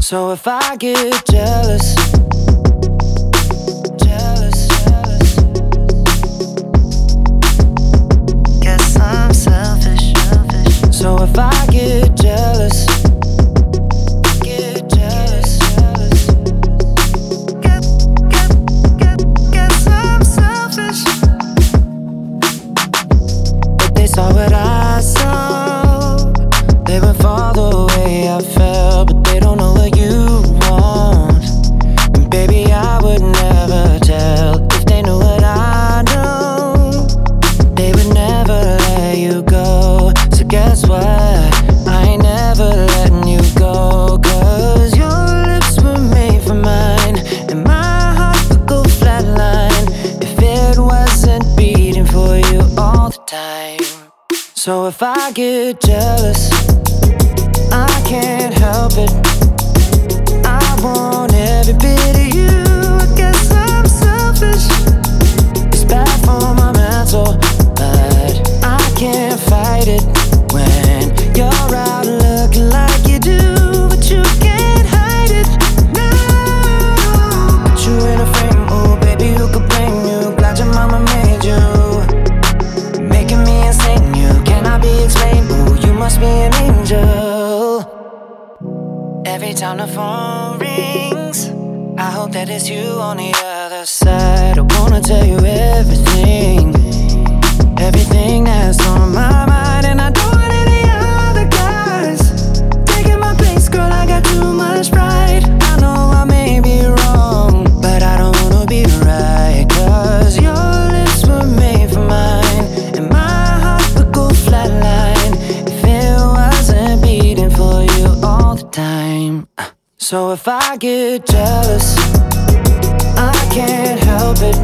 So if I get jealous, guess I'm selfish. So if I get jealous, guess I'm selfish. If they saw what I saw, they would fall the way I felt. But they don't know what you want, and baby, I would never tell. If they knew what I know, they would never let you go. So guess what? I ain't never letting you go. Cause your lips were made for mine, and my heart would go flatline if it wasn't beating for you all the time. So if I get jealous, I can't help it. I want every bit of you. I guess I'm selfish. It's bad for my mental, but I can't fight it when you're out looking like you do. But you can't hide it, no. Put you in a frame, oh baby, who could blame you? Glad your mama made you, making me insane. You cannot be explained, ooh, you must be an angel. Every time the phone rings, I hope that it's you on the other side. I wanna tell you everything, everything that's on my mind. And I don't want any other guys taking my place, girl, I got too much pride. I know I may be wrong, but I don't wanna be right. Cause your lips were made for mine, and my heart would go flatline if it wasn't beating for you all the time. So if I get jealous, I can't help it.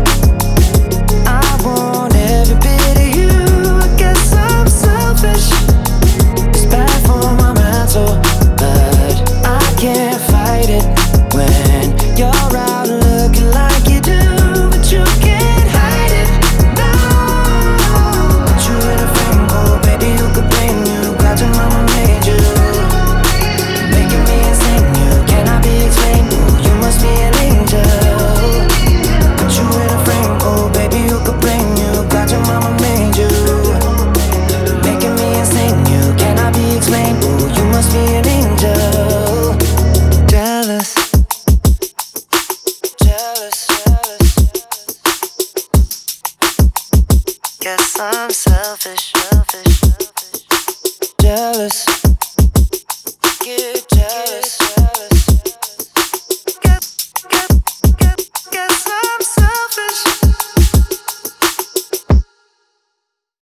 I want every bit of you. I guess I'm selfish. It's bad for my mental, but I can't fight it when you're out looking like you do. But you can't hide it, no. Put you in a frame, oh baby, who could blame you? Glad your mama made you, making me insane. You cannot be explained, ooh, you must be an angel. Put you in a frame, oh baby, who could blame you? Glad your mama made you, making me insane. You cannot be explained, ooh, you must be an angel. Jealous, jealous, guess I'm selfish. Jealous, get jealous.